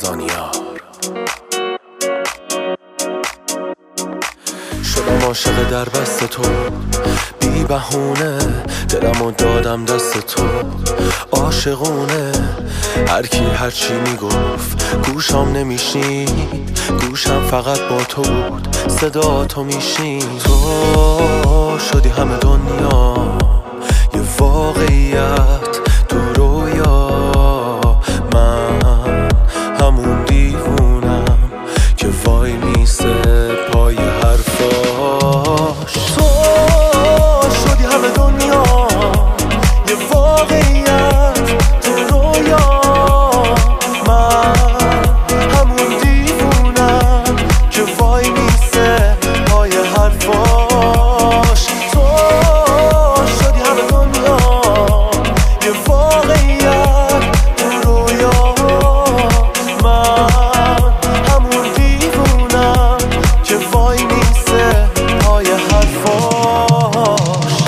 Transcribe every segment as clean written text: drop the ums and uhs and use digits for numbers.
زانیار. شدم عاشق در بست تو، بی بهونه دلمو دادم دست تو. عاشقونه هر کی هر چی میگفت گوشم نمیشنید، گوشم فقط با تو بود، صدا تو میشنید. تو شدی همه دنیا، یه واقعیت تو رویا. من همون دیوونم که وای میسه پای حرفاش. تو شدی همه دنیا، یه واقعیت تو رویا. من همون دیوونم که وای میسه پای حرفاش. تو شدی همه دنیا، یه واقعیت تو رویا. من همون دیوونم که وای میسه پای حرفاش.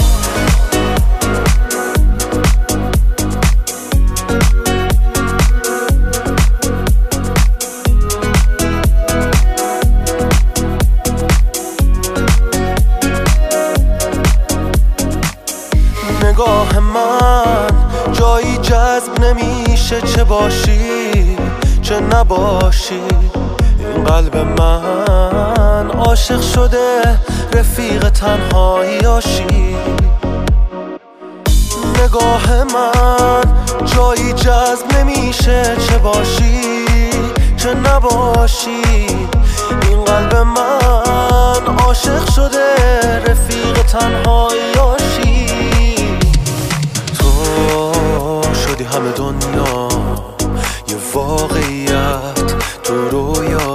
نگاه من جایی جذب نمیشه، چه باشی چه نباشی. این قلب من عاشق شده رفیق تنهاییاشی. نگاه من جایی جذب نمیشه، چه باشی چه نباشی. این قلب من عاشق شده رفیق تنهاییاشی. شدی همه دنیا، یه واقعیت تو رویا.